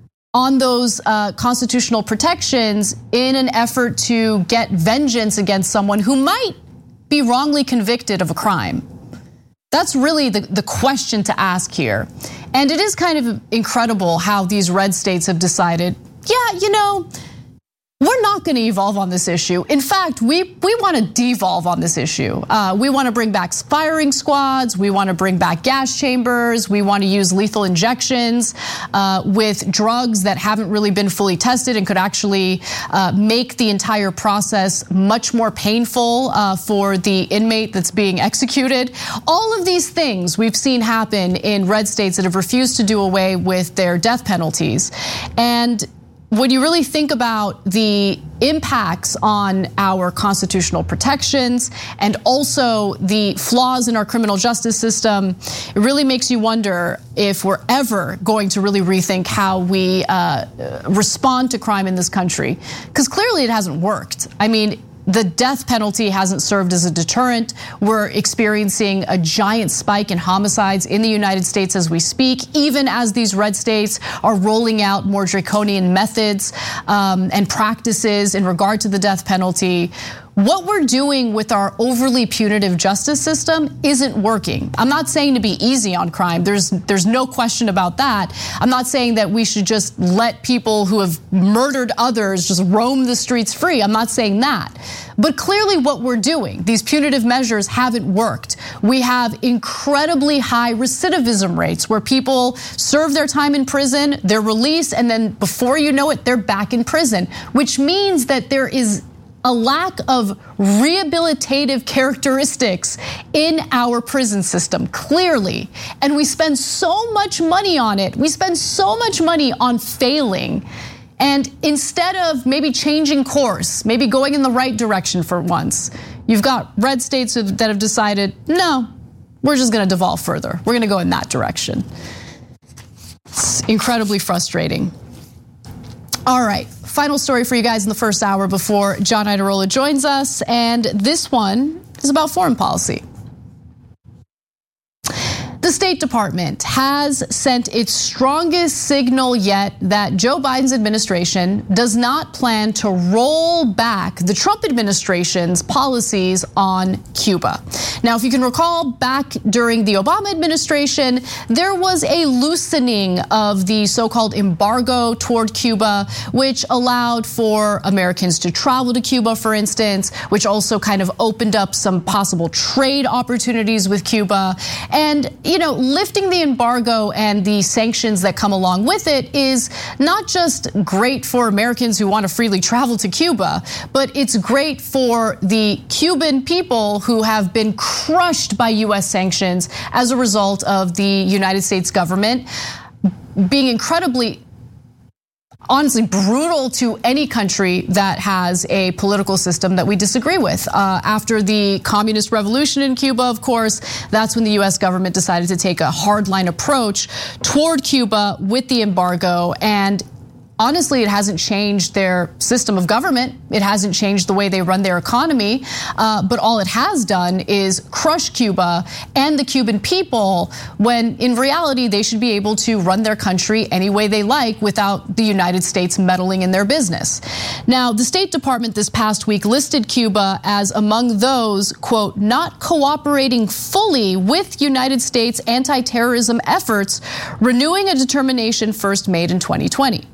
on those uh, constitutional protections in an effort to get vengeance against someone who might be wrongly convicted of a crime? That's really the, the question to ask here. And it is kind of incredible how these red states have decided, yeah, you know, we're not going to evolve on this issue. In fact, we we want to devolve on this issue. Uh, we want to bring back firing squads. We want to bring back gas chambers. We want to use lethal injections uh, with drugs that haven't really been fully tested and could actually uh, make the entire process much more painful uh, for the inmate that's being executed. All of these things we've seen happen in red states that have refused to do away with their death penalties. And when you really think about the impacts on our constitutional protections and also the flaws in our criminal justice system, it really makes you wonder if we're ever going to really rethink how we uh, respond to crime in this country. Because clearly it hasn't worked. I mean, the death penalty hasn't served as a deterrent. We're experiencing a giant spike in homicides in the United States as we speak, even as these red states are rolling out more draconian methods um, and practices in regard to the death penalty. what we're doing with our overly punitive justice system isn't working. I'm not saying to be easy on crime. There's there's no question about that. I'm not saying that we should just let people who have murdered others just roam the streets free. I'm not saying that. But clearly what we're doing, these punitive measures haven't worked. We have incredibly high recidivism rates where people serve their time in prison, they're released, and then before you know it, they're back in prison, which means that there is a lack of rehabilitative characteristics in our prison system, clearly. And we spend so much money on it. We spend so much money on failing. And instead of maybe changing course, maybe going in the right direction for once, you've got red states that have decided, no, we're just gonna devolve further. We're gonna go in that direction. It's incredibly frustrating. All right, final story for you guys in the first hour before John Iadarola joins us. And this one is about foreign policy. The State Department has sent its strongest signal yet that Joe Biden's administration does not plan to roll back the Trump administration's policies on Cuba. Now, if you can recall, back during the Obama administration, there was a loosening of the so-called embargo toward Cuba, which allowed for Americans to travel to Cuba, for instance, which also kind of opened up some possible trade opportunities with Cuba. And, you know, lifting the embargo and the sanctions that come along with it is not just great for Americans who want to freely travel to Cuba, but it's great for the Cuban people who have been crushed by U S sanctions as a result of the United States government being incredibly, honestly, brutal to any country that has a political system that we disagree with. Uh, after the communist revolution in Cuba, of course, that's when the U S government decided to take a hardline approach toward Cuba with the embargo. And honestly, it hasn't changed their system of government. It hasn't changed the way they run their economy. Uh, but all it has done is crush Cuba and the Cuban people, when in reality, they should be able to run their country any way they like without the United States meddling in their business. Now, the State Department this past week listed Cuba as among those, quote, not cooperating fully with United States anti-terrorism efforts, renewing a determination first made in twenty twenty.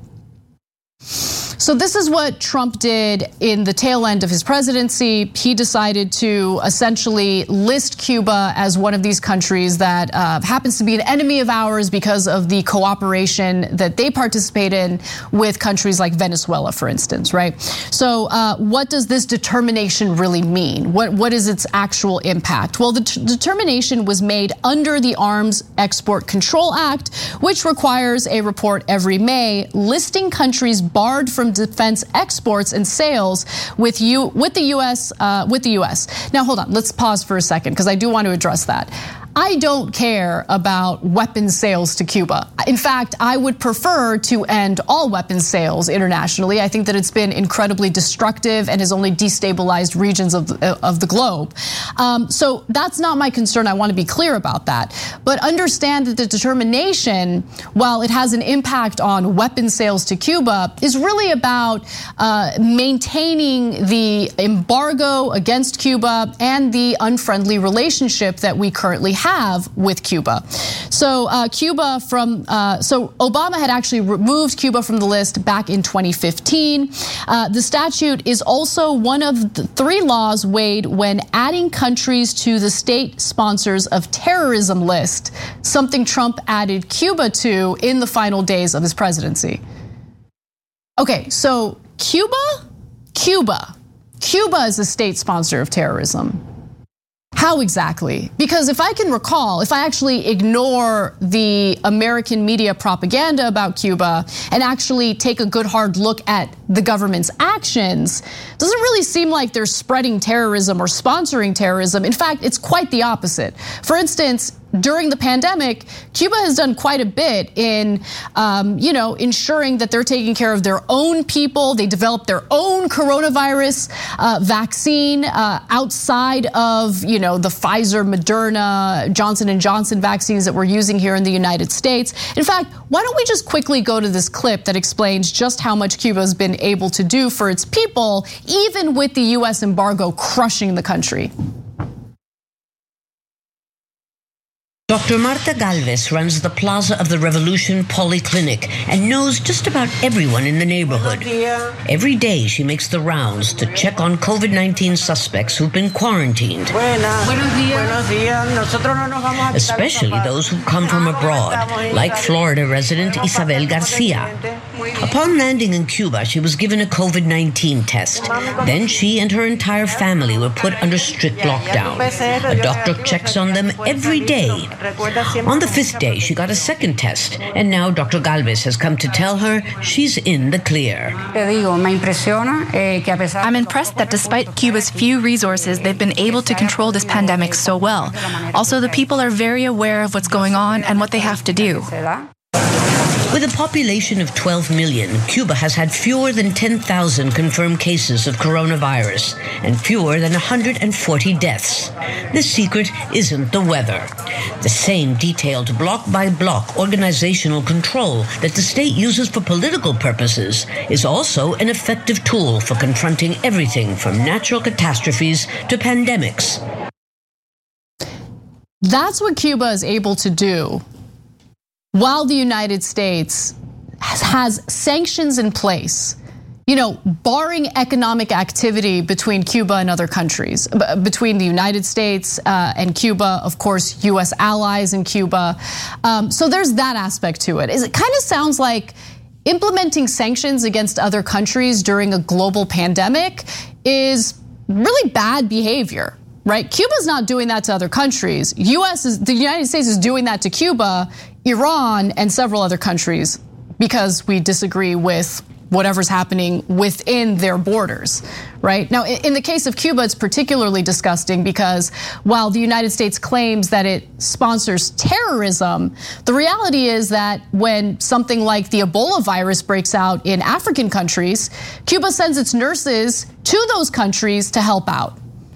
So this is what Trump did in the tail end of his presidency. He decided to essentially list Cuba as one of these countries that uh, happens to be an enemy of ours because of the cooperation that they participate in with countries like Venezuela, for instance, right? So uh, what does this determination really mean? What, what is its actual impact? Well, the t- determination was made under the Arms Export Control Act, which requires a report every May listing countries barred from defense exports and sales with you with the U S uh, with the U S. Now, hold on, let's pause for a second because I do want to address that. I don't care about weapons sales to Cuba. In fact, I would prefer to end all weapons sales internationally. I think that it's been incredibly destructive and has only destabilized regions of the, of the globe. Um, so that's not my concern. I want to be clear about that. But understand that the determination, while it has an impact on weapons sales to Cuba, is really about uh, maintaining the embargo against Cuba and the unfriendly relationship that we currently have have with Cuba. So uh, Cuba from, uh, so Obama had actually removed Cuba from the list back in twenty fifteen. Uh, the statute is also one of the three laws weighed when adding countries to the state sponsors of terrorism list, something Trump added Cuba to in the final days of his presidency. Okay, so Cuba, Cuba, Cuba is a state sponsor of terrorism. How exactly? Because if I can recall, if I actually ignore the American media propaganda about Cuba and actually take a good hard look at the government's actions, it doesn't really seem like they're spreading terrorism or sponsoring terrorism. In fact, it's quite the opposite. For instance, during the pandemic, Cuba has done quite a bit in, um, you know, ensuring that they're taking care of their own people. They developed their own coronavirus uh, vaccine uh, outside of, you know, the Pfizer, Moderna, Johnson and Johnson vaccines that we're using here in the United States. In fact, why don't we just quickly go to this clip that explains just how much Cuba has been able to do for its people, even with the U S embargo crushing the country. Doctor Marta Galvez runs the Plaza of the Revolution Polyclinic and knows just about everyone in the neighborhood. Every day she makes the rounds to check on COVID nineteen suspects who've been quarantined. Especially those who come from abroad, like Florida resident Isabel Garcia. Upon landing in Cuba, she was given a COVID nineteen test. Then she and her entire family were put under strict lockdown. A doctor checks on them every day. On the fifth day, she got a second test, and now Doctor Galvez has come to tell her she's in the clear. I'm impressed that despite Cuba's few resources, they've been able to control this pandemic so well. Also, the people are very aware of what's going on and what they have to do. With a population of twelve million, Cuba has had fewer than ten thousand confirmed cases of coronavirus and fewer than one hundred forty deaths. The secret isn't the weather. The same detailed block-by-block organizational control that the state uses for political purposes is also an effective tool for confronting everything from natural catastrophes to pandemics. That's what Cuba is able to do while the United States has, has sanctions in place, you know, barring economic activity between Cuba and other countries, between the United States uh, and Cuba, of course, U S allies in Cuba. Um, so there's that aspect to it. It kind of sounds like implementing sanctions against other countries during a global pandemic is really bad behavior. Right? Cuba's not doing that to other countries. U S is, the United States is doing that to Cuba, Iran, and several other countries because we disagree with whatever's happening within their borders, right? Now, in the case of Cuba, it's particularly disgusting because while the United States claims that it sponsors terrorism, the reality is that when something like the Ebola virus breaks out in African countries, Cuba sends its nurses to those countries to help out.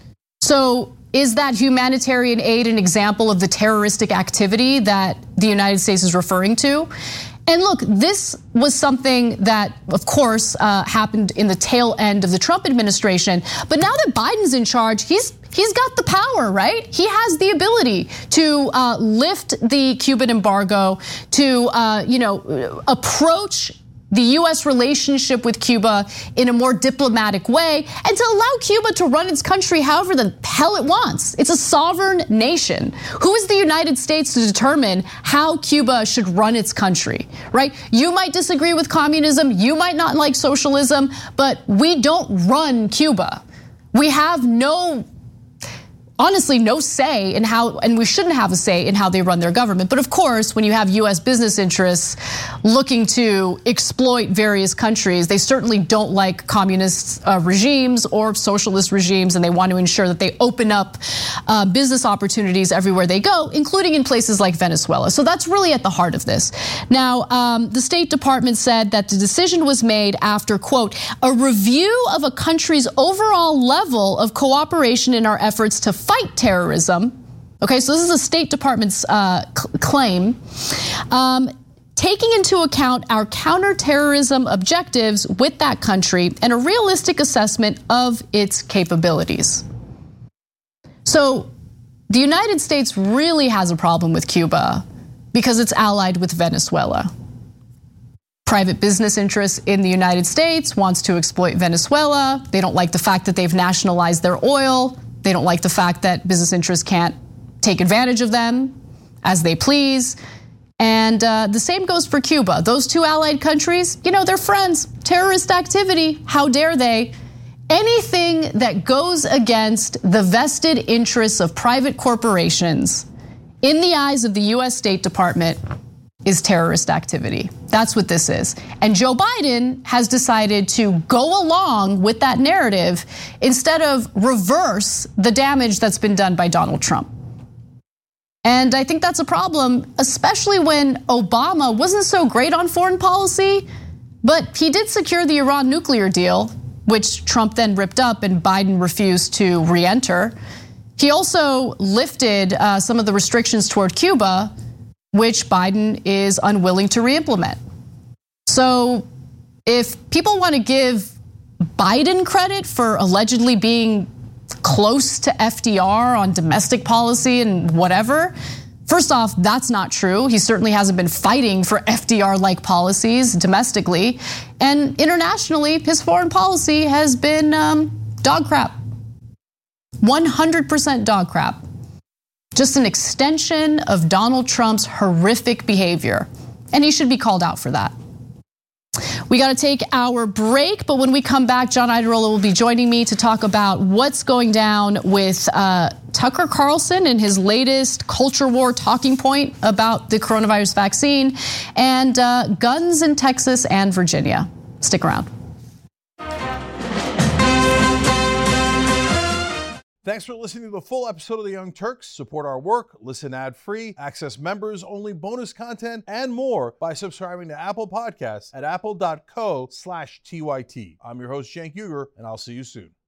So is that humanitarian aid an example of the terroristic activity that the United States is referring to? And look, this was something that, of course, uh, happened in the tail end of the Trump administration. But now that Biden's in charge, he's he's got the power, right? He has the ability to uh, lift the Cuban embargo, to uh, you know approach the U S relationship with Cuba in a more diplomatic way, and to allow Cuba to run its country however the hell it wants. It's a sovereign nation. Who is the United States to determine how Cuba should run its country, right? You might disagree with communism, you might not like socialism, but we don't run Cuba. We have no honestly no say in how, and we shouldn't have a say in how they run their government. But of course, when you have U S business interests looking to exploit various countries, they certainly don't like communist uh, regimes or socialist regimes, and they want to ensure that they open up uh, business opportunities everywhere they go, including in places like Venezuela. So that's really at the heart of this. Now, um, the State Department said that the decision was made after, quote, a review of a country's overall level of cooperation in our efforts to fight terrorism. Okay, so this is a State Department's uh, claim. Um, taking into account our counterterrorism objectives with that country and a realistic assessment of its capabilities. So the United States really has a problem with Cuba because it's allied with Venezuela. Private business interests in the United States wants to exploit Venezuela. They don't like the fact that they've nationalized their oil. They don't like the fact that business interests can't take advantage of them as they please. And uh, the same goes for Cuba. Those two allied countries, you know, they're friends. Terrorist activity, how dare they? Anything that goes against the vested interests of private corporations in the eyes of the U S State Department is terrorist activity. That's what this is. And Joe Biden has decided to go along with that narrative instead of reverse the damage that's been done by Donald Trump. And I think that's a problem, especially when Obama wasn't so great on foreign policy, but he did secure the Iran nuclear deal, which Trump then ripped up and Biden refused to re-enter. He also lifted uh, some of the restrictions toward Cuba, which Biden is unwilling to re-implement. So if people want to give Biden credit for allegedly being close to F D R on domestic policy and whatever, first off, that's not true. He certainly hasn't been fighting for F D R-like policies domestically. And internationally, his foreign policy has been um, dog crap. one hundred percent dog crap. Just an extension of Donald Trump's horrific behavior. And he should be called out for that. We got to take our break, but when we come back, John Iadarola will be joining me to talk about what's going down with uh, Tucker Carlson and his latest culture war talking point about the coronavirus vaccine, and uh, guns in Texas and Virginia. Stick around. Thanks for listening to the full episode of The Young Turks. Support our work, listen ad-free, access members-only bonus content, and more by subscribing to Apple Podcasts at apple dot co slash T Y T. I'm your host, Cenk Uygur, and I'll see you soon.